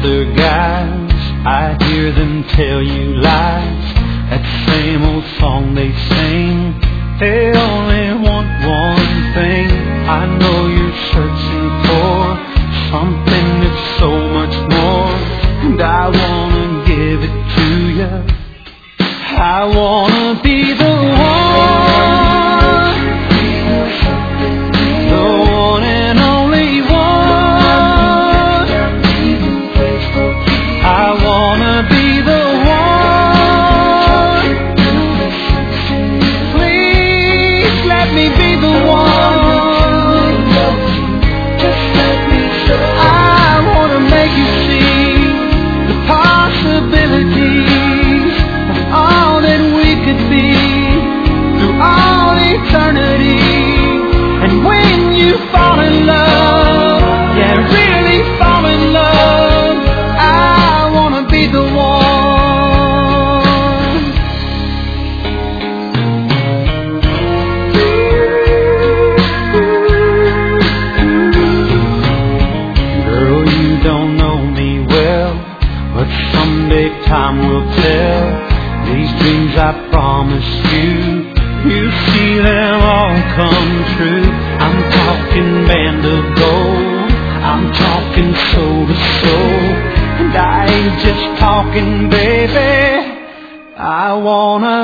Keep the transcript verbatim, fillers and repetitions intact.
other guys, I hear them tell you lies. That same old song they sing, they only want one thing. I know you're searching for something that's so much more, and I wanna give it to you. I wanna be the one, the one and only one. I wanna be the one. Please let me be the one. I wanna make you see the possibilities of all that we could be through all eternity. And when you fall in love, yeah, really fall in love, I wanna be the one. Girl, you don't know me well, but someday time will tell. These dreams I promised you, you see them all come true. I'm talking band of gold, I'm talking soul to soul, and I ain't just talking, baby. I wanna